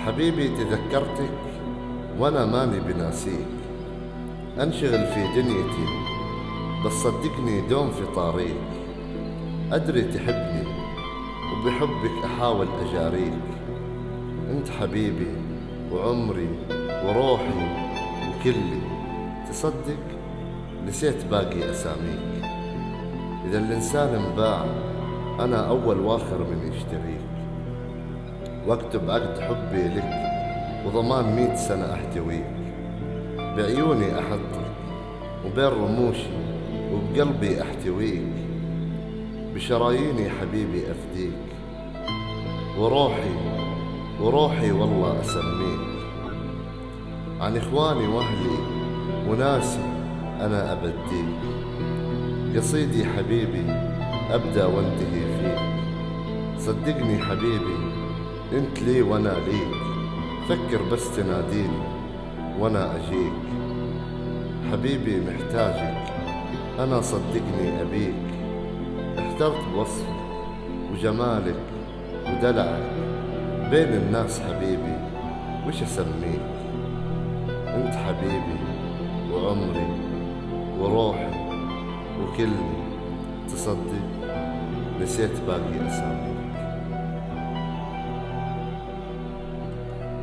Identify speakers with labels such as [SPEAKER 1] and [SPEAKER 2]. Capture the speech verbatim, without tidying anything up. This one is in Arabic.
[SPEAKER 1] حبيبي تذكرتك وانا ماني بناسيك، انشغل في دنيتي بس صدقني دوم في طاريك. ادري تحبني وبحبك احاول اجاريك، انت حبيبي وعمري وروحي وكلي. تصدق نسيت باقي اساميك، اذا الانسان انباع انا اول واخر من يشتريك. واكتب عقد حبي لك وضمان ميت سنة احتويك، بعيوني احطك وبين رموشي وبقلبي احتويك، بشراييني حبيبي افديك، وروحي وروحي والله اسميك. عن اخواني واهلي وناسي انا ابديك، قصيدي حبيبي ابدا وانتهي فيك. صدقني حبيبي انت لي وانا ليك، فكر بس تناديني وانا اجيك. حبيبي محتاجك انا صدقني ابيك، احترت بوصفك وجمالك ودلعك، بين الناس حبيبي وش اسميك. انت حبيبي وعمري وروحي وكلي. تصدق نسيت باقي اساميك.